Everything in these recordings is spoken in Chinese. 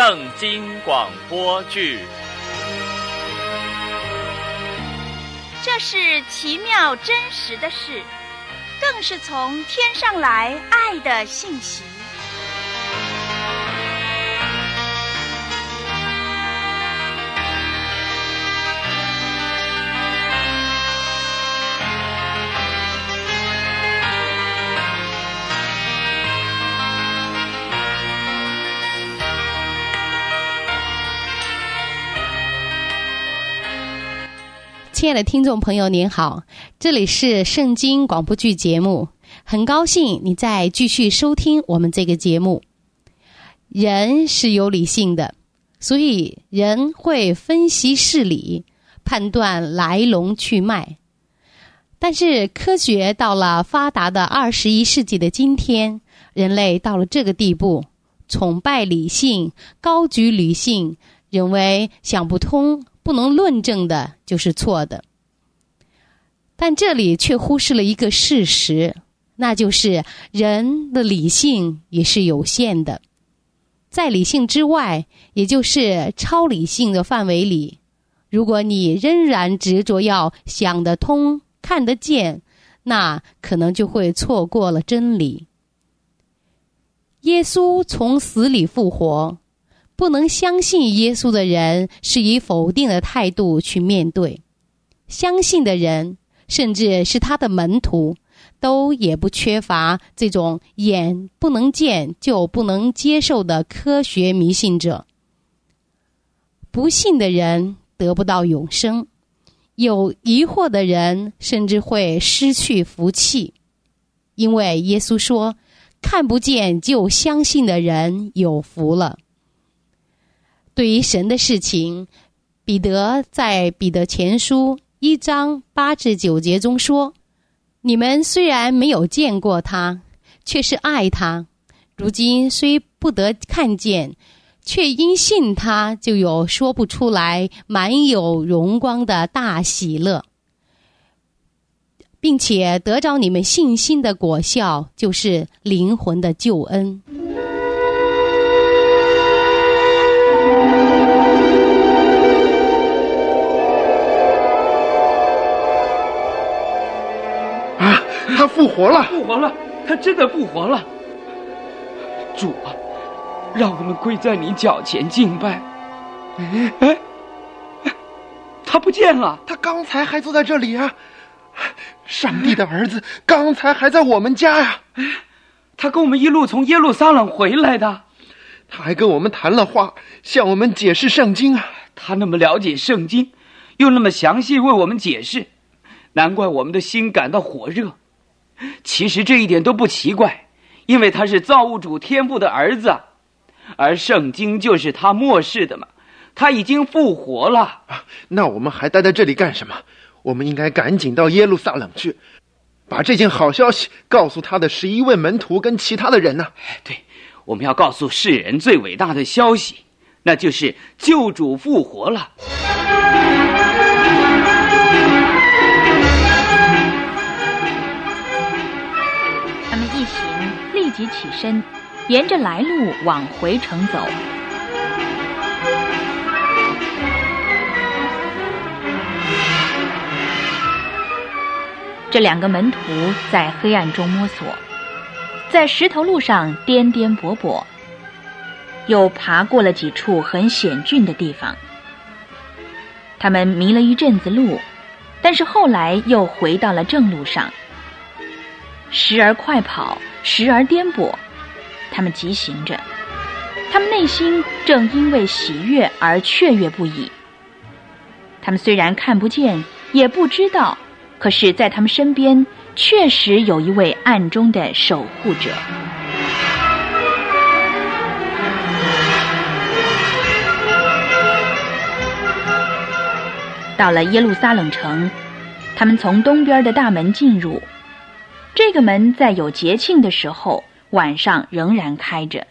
圣经广播剧。 这是奇妙真实的事，更是从天上来爱的信息。 亲爱的听众朋友您好，这里是圣经广播剧节目，很高兴你在继续收听我们这个节目。人是有理性的，所以人会分析事理，判断来龙去脉。但是科学到了发达的21世纪的今天，人类到了这个地步，崇拜理性，高举理性，认为想不通不能论证的就是错的。但这里却忽视了一个事实，那就是人的理性也是有限的。在理性之外，也就是超理性的范围里，如果你仍然执着要想得通看得见，那可能就会错过了真理。耶稣从死里复活，不能相信耶稣的人是以否定的态度去面对，相信的人甚至是他的门徒，都也不缺乏这种眼不能见就不能接受的科学迷信者。不信的人得不到永生，有疑惑的人甚至会失去福气，因为耶稣说，看不见就相信的人有福了。对于神的事情，彼得在彼得前书1章8至9节中说，你们虽然没有见过他，却是爱他，如今虽不得看见，却因信他就有说不出来满有荣光的大喜乐，并且得着你们信心的果效，就是灵魂的救恩。 他复活了！ 复活了！他真的复活了！主啊，让我们跪在你脚前敬拜。他不见了！ 他刚才还坐在这里啊！上帝的儿子刚才还在我们家呀！ 他跟我们一路从耶路撒冷回来的。 他还跟我们谈了话，向我们解释圣经啊！ 他那么了解圣经，又那么详细为我们解释，难怪我们的心感到火热。其实这一点都不奇怪，因为他是造物主天父的儿子，而圣经就是他默示的嘛。他已经复活了那我们还待在这里干什么？我们应该赶紧到耶路撒冷去，把这件好消息告诉他的11位门徒跟其他的人呢。 对，我们要告诉世人最伟大的消息，那就是救主复活了。 立即起身，沿着来路往回城走。这2个门徒在黑暗中摸索，在石头路上颠颠簸簸，又爬过了几处很险峻的地方。他们迷了一阵子路，但是后来又回到了正路上，时而快跑，时而颠簸，他们疾行着，他们内心正因为喜悦而雀跃不已。他们虽然看不见也不知道，可是在他们身边确实有一位暗中的守护者。到了耶路撒冷城，他们从东边的大门进入，这个门在有节庆的时候晚上仍然开着。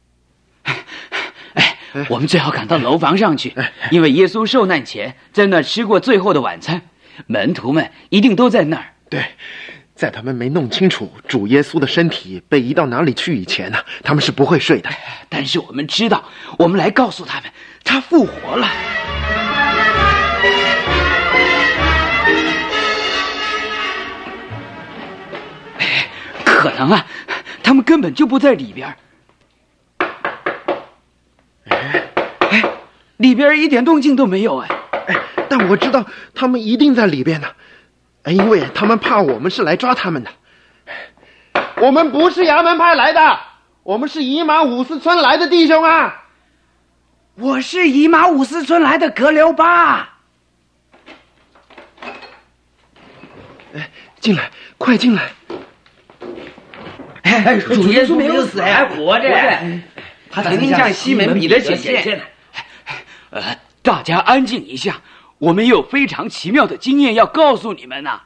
我们最好赶到楼房上去，因为耶稣受难前在那儿吃过最后的晚餐，门徒们一定都在那儿。 对， 在他们没弄清楚主耶稣的身体被移到哪里去以前呢，他们是不会睡的。 但是我们知道，我们来告诉他们，他复活了。可能啊，他们根本就不在里边。里边一点动静都没有。 但我知道他们一定在里边呢，因为他们怕我们是来抓他们的。我们不是衙门派来的，我们是以马五斯村来的弟兄啊。 我是以马五斯村来的格留巴。 进来，快进来。 主耶稣没有死，还活着。他曾经向西门彼得显现。大家安静一下，我们有非常奇妙的经验要告诉你们呢。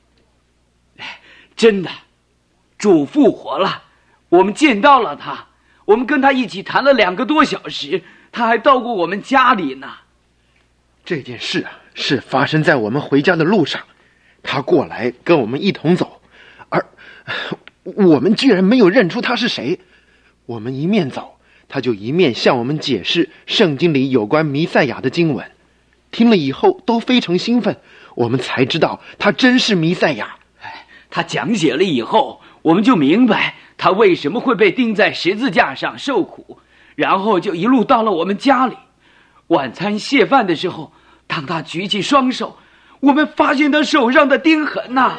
真的，主复活了，我们见到了他，我们跟他一起谈了2个多小时，他还到过我们家里呢。 这件事是发生在我们回家的路上，他过来跟我们一同走，而我们居然没有认出他是谁。我们一面走，他就一面向我们解释圣经里有关弥赛亚的经文，听了以后都非常兴奋，我们才知道他真是弥赛亚。 他讲解了以后，我们就明白他为什么会被钉在十字架上受苦，然后就一路到了我们家里。晚餐谢饭的时候，当他举起双手，我们发现他手上的钉痕呐。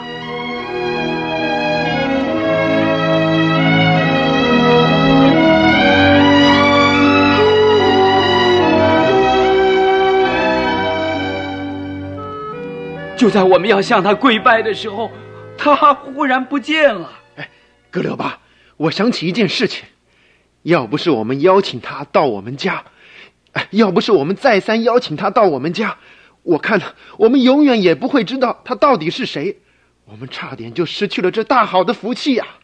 就在我们要向他跪拜的时候，他忽然不见了。 格留巴，我想起一件事情，要不是我们邀请他到我们家，要不是我们再三邀请他到我们家，我看我们永远也不会知道他到底是谁，我们差点就失去了这大好的福气呀！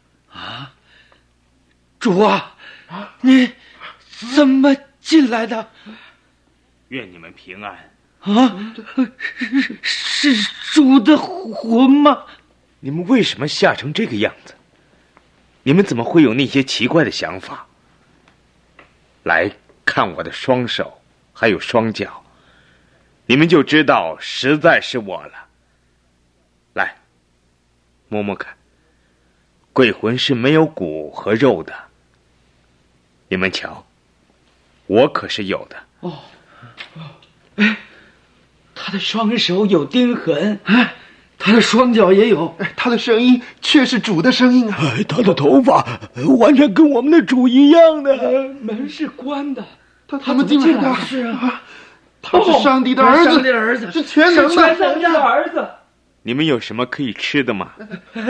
主啊，你怎么进来的？ 愿你们平安。 是主的魂吗？ 你们为什么吓成这个样子？你们怎么会有那些奇怪的想法？来看我的双手还有双脚，你们就知道实在是我了。来，摸摸看，鬼魂是没有骨和肉的，你们瞧，我可是有的。 他的双手有钉痕，他的双脚也有， 他的声音却是主的声音啊！ 他的头发完全跟我们的主一样的。 门是关的， 他们进来的是啊，他是上帝的儿子， 上帝的儿子是全能的儿子。 你们有什么可以吃的吗？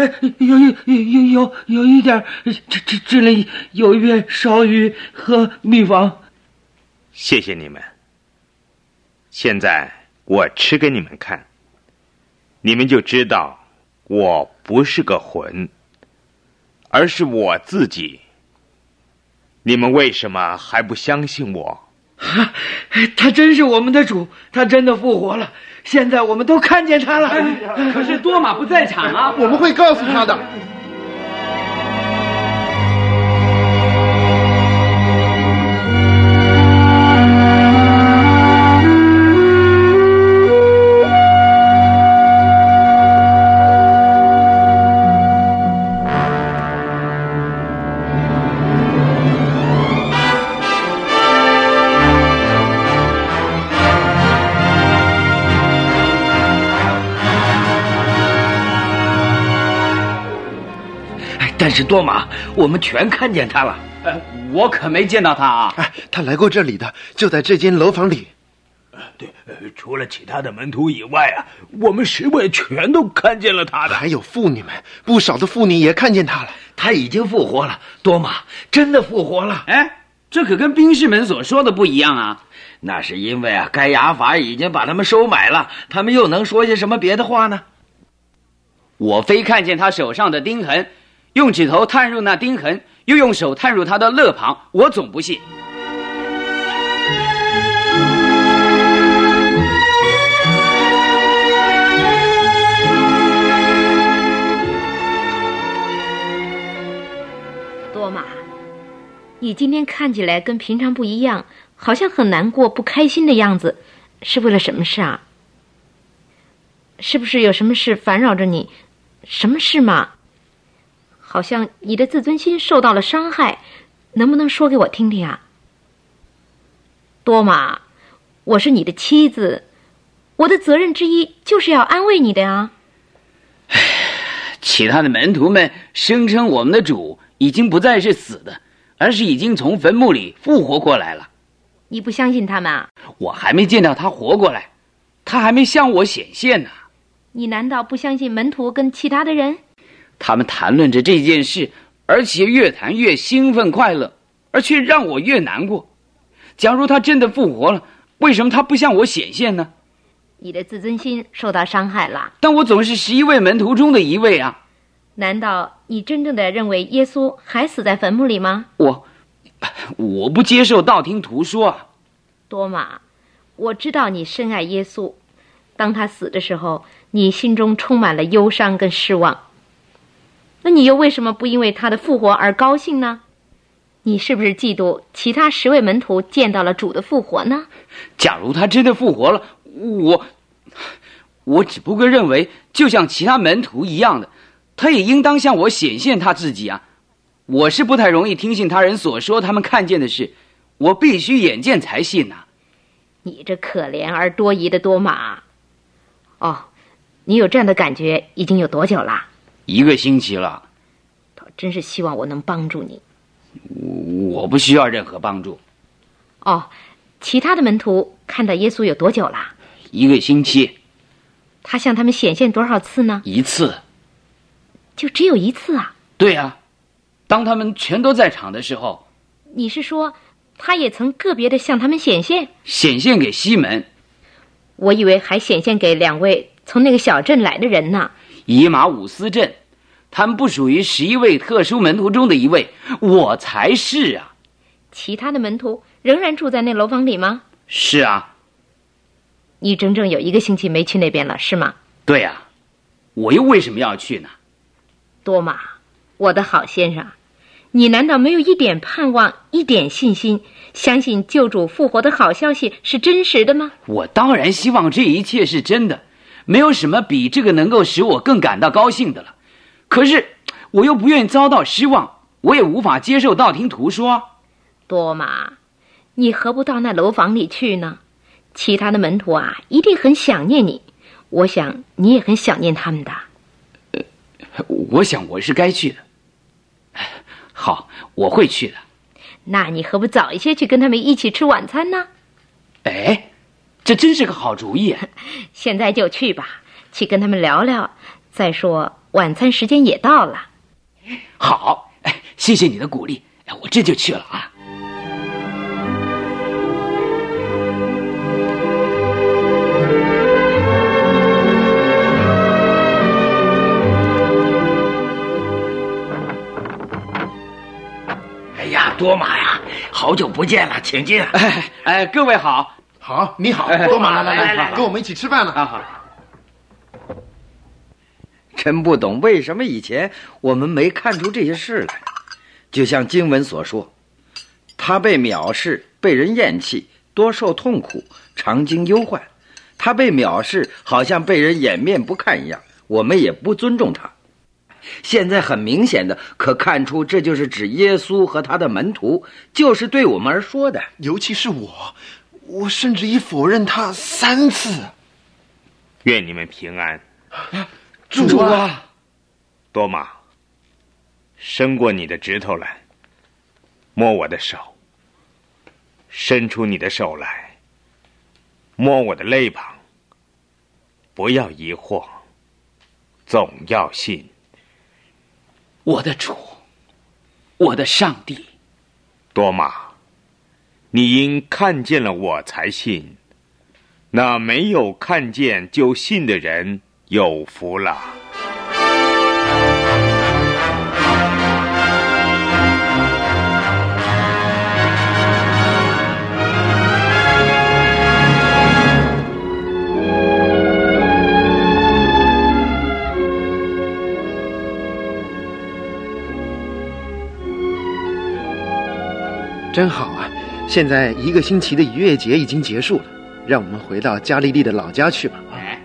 有一点，这里有一片烧鱼和蜜王。 谢谢你们。现在我吃给你们看，你们就知道我不是个魂，而是我自己。你们为什么还不相信我？ 他真是我们的主，他真的复活了，现在我们都看见他了。可是多马不在场啊， 我们会告诉他的。 但是多马，我们全看见他了。我可没见到他啊！ 他来过这里的，就在这间楼房里。 对，除了其他的门徒以外啊，我们10位全都看见了他的。 还有妇女们，不少的妇女也看见他了。 他已经复活了，多马真的复活了。这可跟兵士们所说的不一样啊！那是因为该亚法已经把他们收买了，他们又能说些什么别的话呢？我非看见他手上的钉痕，用指头探入那钉痕，又用手探入他的肋旁，我总不信。 你今天看起来跟平常不一样，好像很难过、不开心的样子，是为了什么事啊？是不是有什么事烦扰着你？什么事嘛？好像你的自尊心受到了伤害，能不能说给我听听啊？多玛，我是你的妻子，我的责任之一就是要安慰你的呀。 其他的门徒们声称我们的主已经不再是死的，而是已经从坟墓里复活过来了。 你不相信他们啊？ 我还没见到他活过来，他还没向我显现呢。 你难道不相信门徒跟其他的人？ 他们谈论着这件事，而且越谈越兴奋快乐，而却让我越难过。假如他真的复活了，为什么他不向我显现呢？ 你的自尊心受到伤害了。 但我总是11位门徒中的一位啊。 难道你真正的认为耶稣还死在坟墓里吗？ 我不接受道听途说啊。 多玛，我知道你深爱耶稣，当他死的时候，你心中充满了忧伤跟失望。那你又为什么不因为他的复活而高兴呢？你是不是嫉妒其他10位门徒见到了主的复活呢？ 假如他真的复活了，我只不过认为，就像其他门徒一样的，他也应当向我显现他自己啊。我是不太容易听信他人所说他们看见的事，我必须眼见才信啊。 你这可怜而多疑的多玛。哦，你有这样的感觉已经有多久啦 ？1个星期了。 真是希望我能帮助你。 我不需要任何帮助。 哦，其他的门徒看到耶稣有多久啦 ？1个星期。 他向他们显现多少次呢 ？1次。 就只有1次啊？ 对啊，当他们全都在场的时候。 你是说他也曾个别的向他们显现？ 显现给西门。 我以为还显现给2位从那个小镇来的人呢。 以马忤斯镇，他们不属于11位特殊门徒中的一位，我才是啊。 其他的门徒仍然住在那楼房里吗？ 是啊。 你整整有1个星期没去那边了，是吗？ 对啊，我又为什么要去呢？ 多玛，我的好先生，你难道没有一点盼望、一点信心，相信救主复活的好消息是真实的吗？ 我当然希望这一切是真的，没有什么比这个能够使我更感到高兴的了。可是我又不愿意遭到失望，我也无法接受道听途说。 多玛，你何不到那楼房里去呢？其他的门徒啊，一定很想念你，我想你也很想念他们的。 我想我是该去的。好，我会去的。 那你何不早一些去跟他们一起吃晚餐呢？ 哎，这真是个好主意啊。 现在就去吧，去跟他们聊聊。再说晚餐时间也到了。 好，谢谢你的鼓励，我这就去了啊。 哎呀，多玛呀，好久不见了，请进。 各位好。 好，你好，多玛，来，跟我们一起吃饭了。 好。 真不懂为什么以前我们没看出这些事来。就像经文所说，他被藐视，被人厌弃，多受痛苦，常经忧患。他被藐视，好像被人掩面不看一样，我们也不尊重他。现在很明显的可看出，这就是指耶稣和他的门徒，就是对我们而说的。 尤其是我甚至已否认他3次。 愿你们平安。 主啊！ 多玛，伸过你的指头来，摸我的手。伸出你的手来，摸我的肋旁。不要疑惑，总要信。 我的主，我的上帝。 多玛，你因看见了我才信，那没有看见就信的人有福了。 真好啊！现在1个星期的逾越节已经结束了，让我们回到加利利的老家去吧。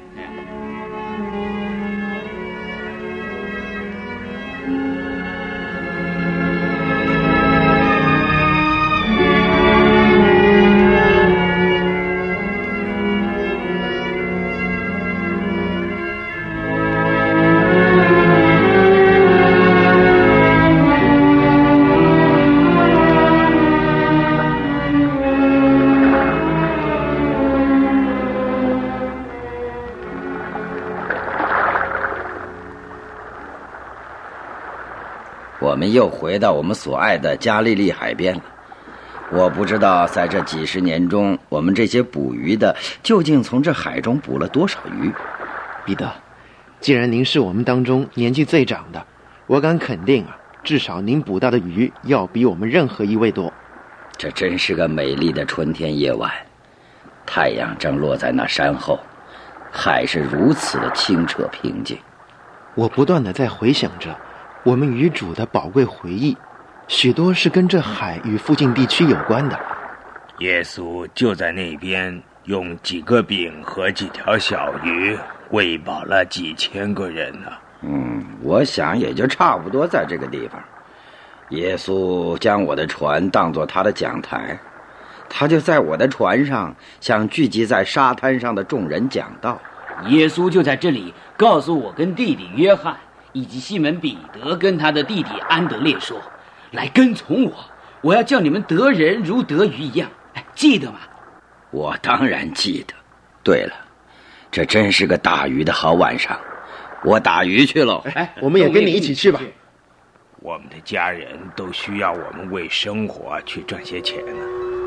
我们又回到我们所爱的加利利海边了。我不知道在这几十年中，我们这些捕鱼的究竟从这海中捕了多少鱼。 彼得，既然您是我们当中年纪最长的，我敢肯定啊，至少您捕到的鱼要比我们任何一位多。 这真是个美丽的春天夜晚，太阳正落在那山后，海是如此的清澈平静。 我不断地在回想着我们渔主的宝贵回忆，许多是跟这海与附近地区有关的。 耶稣就在那边用几个饼和几条小鱼喂饱了几千个人呢。 我想也就差不多在这个地方。耶稣将我的船当作他的讲台，他就在我的船上向聚集在沙滩上的众人讲道。 耶稣就在这里告诉我跟弟弟约翰以及西门彼得跟他的弟弟安德烈说，来跟从我，我要叫你们得人如得鱼一样。记得吗？ 我当然记得。对了，这真是个打鱼的好晚上，我打鱼去喽。 我们也跟你一起去吧。 我们的家人都需要我们为生活去赚些钱呢。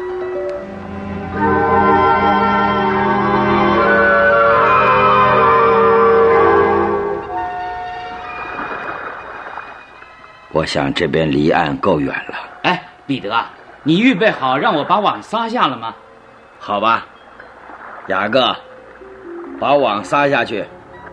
我想这边离岸够远了。 彼得啊，你预备好让我把网撒下了吗？ 好吧，雅各，把网撒下去。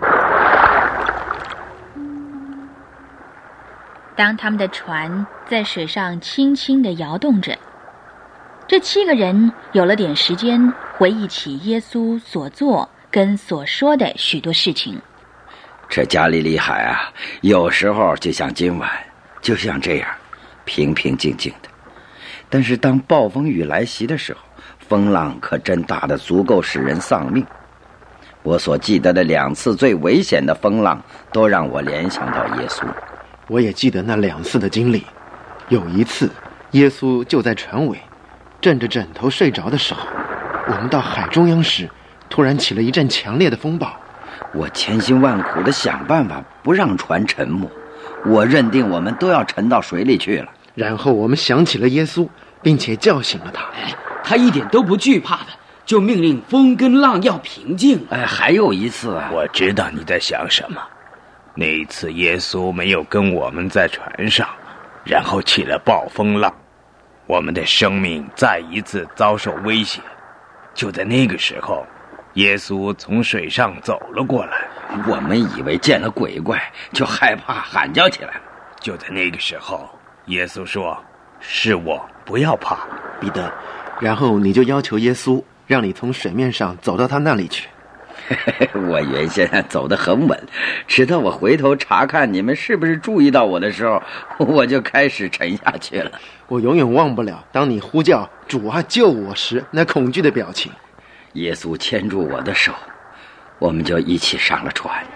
当他们的船在水上轻轻地摇动着，这7个人有了点时间回忆起耶稣所做跟所说的许多事情。 这加利利海啊，有时候就像今晚，就像这样平平静静的，但是当暴风雨来袭的时候，风浪可真大得足够使人丧命。我所记得的2次最危险的风浪都让我联想到耶稣。 我也记得那2次的经历。有一次耶稣就在船尾枕着枕头睡着的时候，我们到海中央时，突然起了一阵强烈的风暴。 我千辛万苦地想办法不让船沉没，我认定我们都要沉到水里去了。 然后我们想起了耶稣，并且叫醒了他。 他一点都不惧怕的，就命令风跟浪要平静。 还有一次啊， 我知道你在想什么。那一次耶稣没有跟我们在船上，然后起了暴风浪，我们的生命再一次遭受威胁。就在那个时候，耶稣从水上走了过来， 我们以为见了鬼怪，就害怕喊叫起来了。 就在那个时候，耶稣说，是我，不要怕。 彼得，然后你就要求耶稣让你从水面上走到他那里去。 我原先走得很稳，直到我回头查看你们是不是注意到我的时候，我就开始沉下去了。 我永远忘不了当你呼叫主啊救我时那恐惧的表情。 耶稣牵住我的手，我们就一起上了船。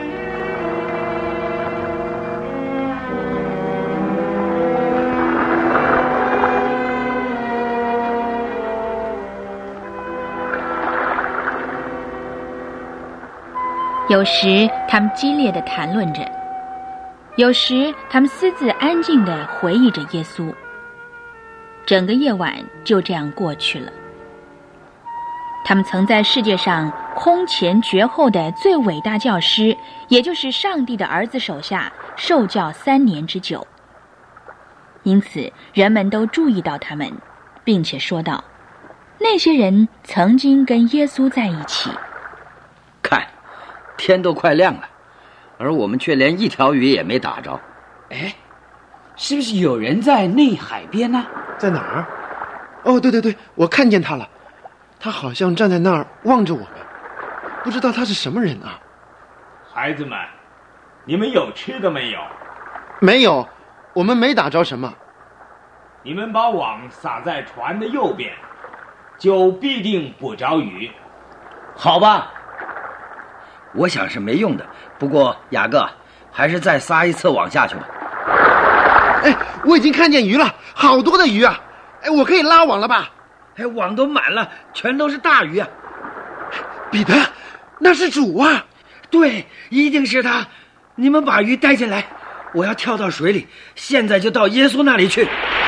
有时他们激烈地谈论着，有时他们私自安静地回忆着耶稣。整个夜晚就这样过去了。他们曾在世界上空前绝后的最伟大教师，也就是上帝的儿子手下受教3年之久。因此人们都注意到他们，并且说道，那些人曾经跟耶稣在一起。 看，天都快亮了，而我们却连一条鱼也没打着。 是不是有人在内海边呢？ 在哪儿？ 哦，对对对，我看见他了，他好像站在那儿望着我们，不知道他是什么人啊。 孩子们，你们有吃的没有？ 没有，我们没打着什么。 你们把网撒在船的右边，就必定捕着鱼，好吧？ 我想是没用的，不过雅各，还是再撒一次网下去吧。 哎，我已经看见鱼了，好多的鱼啊！哎，我可以拉网了吧？ 哎，网都满了，全都是大鱼啊！ 彼得，那是主啊！ 对，一定是他。你们把鱼带进来，我要跳到水里，现在就到耶稣那里去。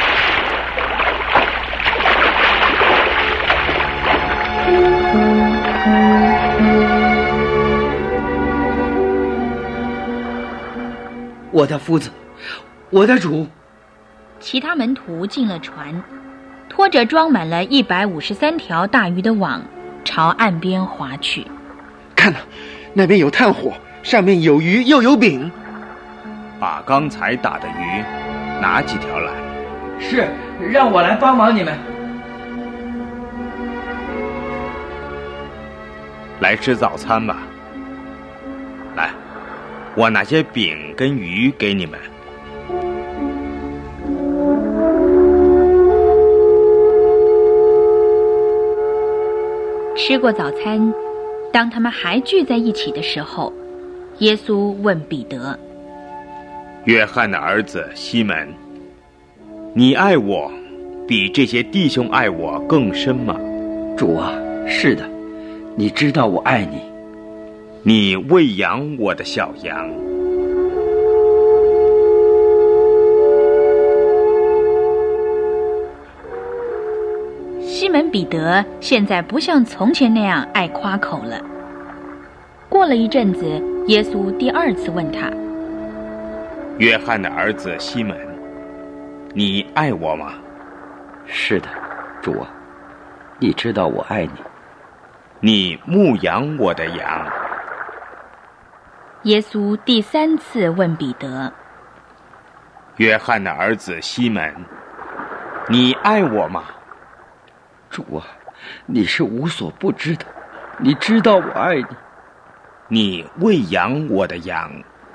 我的夫子，我的主。 其他门徒进了船，拖着装满了153条大鱼的网，朝岸边划去。 看哪，那边有炭火，上面有鱼又有饼。 把刚才打的鱼拿几条来。 是，让我来帮忙你们。 来吃早餐吧。来，我拿些饼跟鱼给你们。 吃过早餐，当他们还聚在一起的时候，耶稣问彼得： 约翰的儿子西门，你爱我比这些弟兄爱我更深吗？ 主啊，是的，你知道我爱你。 你喂养我的小羊。 西门彼得现在不像从前那样爱夸口了。过了一阵子，耶稣第二次问他： 约翰的儿子西门，你爱我吗？ 是的，主啊，你知道我爱你。 你牧养我的羊。 耶稣第三次问彼得： 约翰的儿子西门，你爱我吗？ 主啊，你是无所不知的，你知道我爱你。 你喂养我的羊。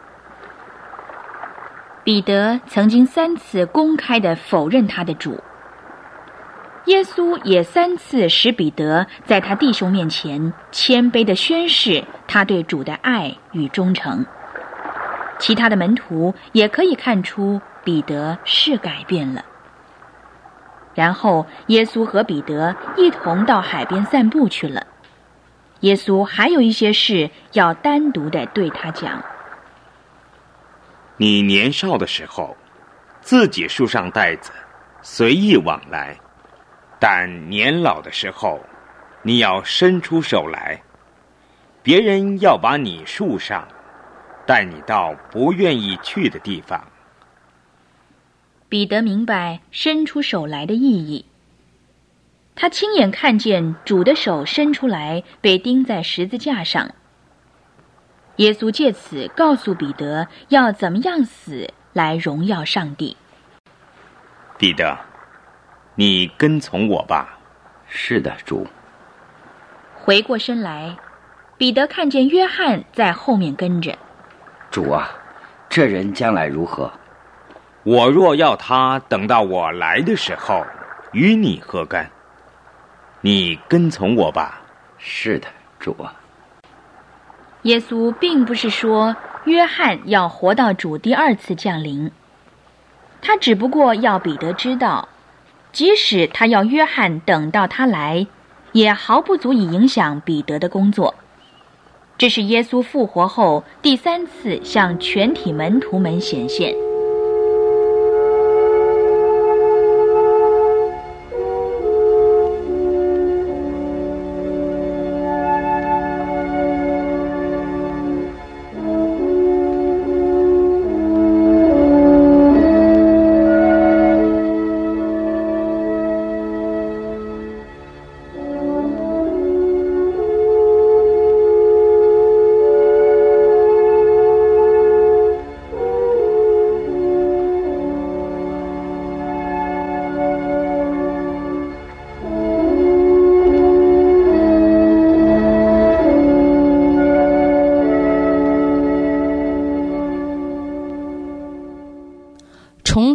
彼得曾经3次公开地否认他的主，耶稣也3次使彼得在他弟兄面前谦卑地宣示他对主的爱与忠诚。其他的门徒也可以看出彼得是改变了。然后耶稣和彼得一同到海边散步去了。耶稣还有一些事要单独地对他讲。 你年少的时候，自己束上带子，随意往来；但年老的时候，你要伸出手来，别人要把你束上，带你到不愿意去的地方。 彼得明白伸出手来的意义。他亲眼看见主的手伸出来，被钉在十字架上。耶稣借此告诉彼得要怎么样死来荣耀上帝。 彼得，你跟从我吧。 是的，主。 回过身来，彼得看见约翰在后面跟着。 主啊，这人将来如何？ 我若要他等到我来的时候，与你何干？你跟从我吧。 是的，主啊。 耶稣并不是说约翰要活到主第2次降临，他只不过要彼得知道，即使他要约翰等到他来，也毫不足以影响彼得的工作。这是耶稣复活后第3次向全体门徒们显现。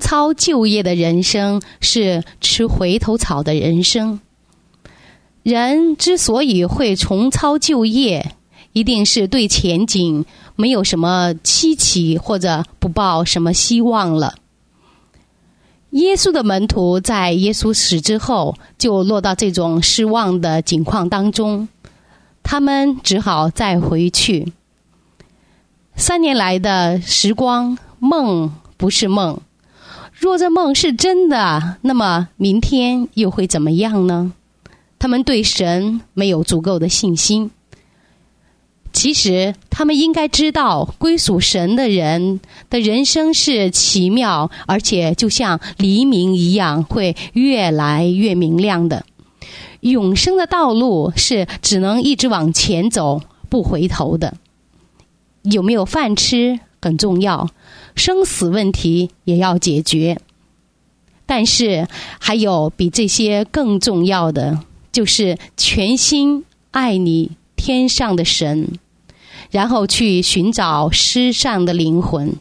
操旧业的人生是吃回头草的人生。人之所以会重操旧业，一定是对前景没有什么期冀，或者不抱什么希望了。耶稣的门徒在耶稣死之后，就落到这种失望的境况当中，他们只好再回去。3年来的时光，梦不是梦。若这梦是真的，那么明天又会怎么样呢？他们对神没有足够的信心。其实他们应该知道，归属神的人的人生是奇妙，而且就像黎明一样，会越来越明亮的。永生的道路是只能一直往前走，不回头的。有没有饭吃很重要，生死问题也要解决。但是还有比这些更重要的，就是全心爱你天上的神，然后去寻找失丧的灵魂。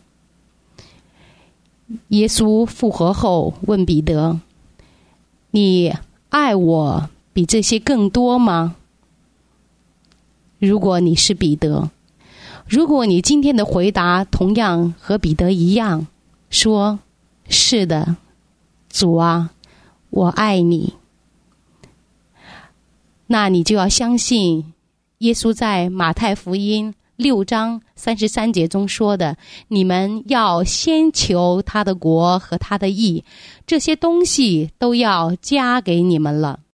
耶稣复活后问彼得：你爱我比这些更多吗？如果你是彼得，如果你今天的回答同样和彼得一样，说是的，主啊，我爱你，那你就要相信耶稣在马太福音6章33节中说的：你们要先求他的国和他的义，这些东西都要加给你们了。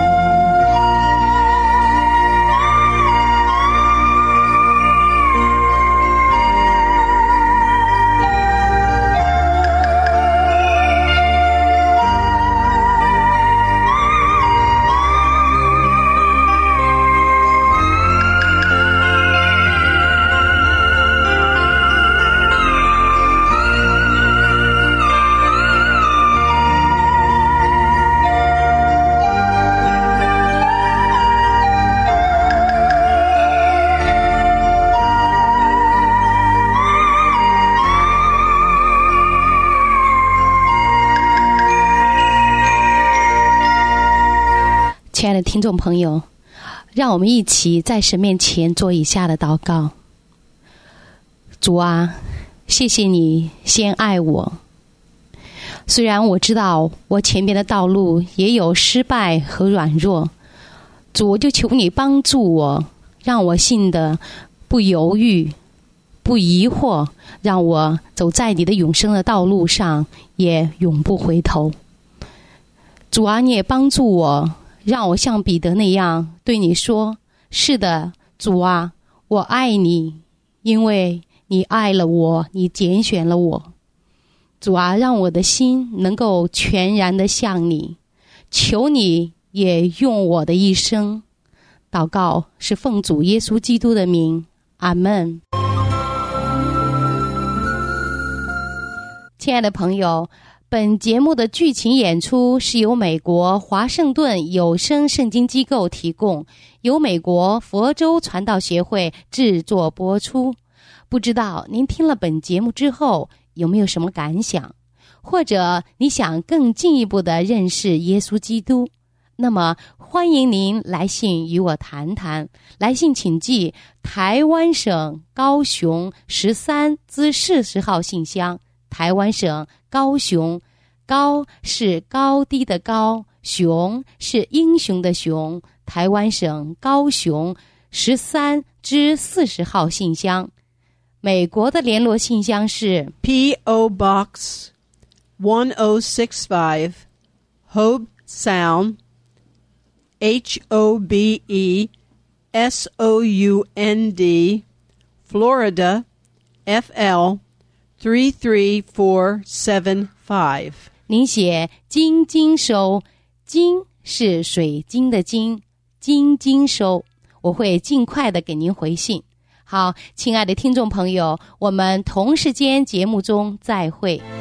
亲爱的听众朋友，让我们一起在神面前做以下的祷告。主啊，谢谢你先爱我。虽然我知道我前面的道路也有失败和软弱，主，我就求你帮助我，让我信得不犹豫不疑惑，让我走在你的永生的道路上，也永不回头。主啊，你也帮助我，让我像彼得那样对你说：是的，主啊，我爱你，因为你爱了我，你拣选了我。主啊，让我的心能够全然的向你，求你也用我的一生。祷告是奉主耶稣基督的名，阿们。亲爱的朋友，本节目的剧情演出是由美国华盛顿有声圣经机构提供，由美国佛州传道协会制作播出。不知道您听了本节目之后有没有什么感想，或者你想更进一步的认识耶稣基督？那么欢迎您来信与我谈谈。来信请寄台湾省高雄13至40号信箱，台湾省高雄，高是高低的高，雄是英雄的雄，台湾省高雄13至40号信箱。美国的联络信箱是 P.O. Box 1065 Hobe Sound HOBESOUND Florida FL 33475。 您写金金收，金是水晶的金，金金收，我会尽快的给您回信。好，亲爱的听众朋友，我们同时间节目中再会。